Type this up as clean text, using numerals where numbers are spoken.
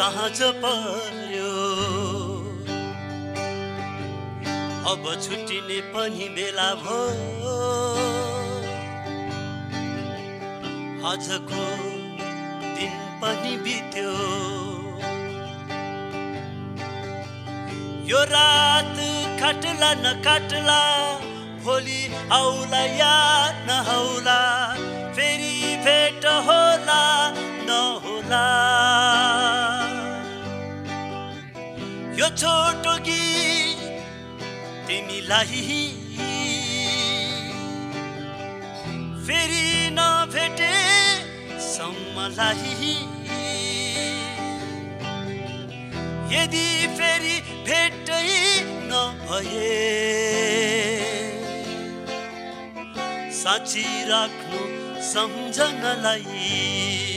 साँझ पर्यो अब छुट्टिने पनि बेला भयो आजको दिन पनि बित्यो यो रात काट्ला नकाट्ला भोलि आउला या नआउला फेरि भेट होला नहोला यो छोटो गीत तिमीलाई फेरि नभेटे सम्मलाई यदि फेरि भेटै नभए साँची राख्नु सम्झनालाई